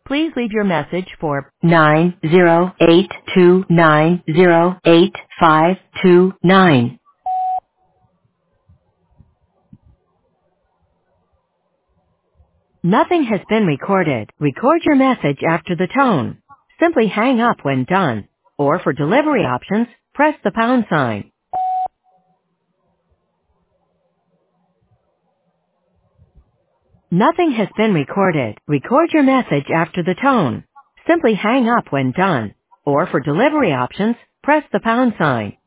Please leave your message for 90829085529. Nothing has been recorded. Record your message after the tone. Simply hang up when done. Or for delivery options, press the pound sign. Nothing has been recorded. Record your message after the tone. Simply hang up when done. Or for delivery options, press the pound sign.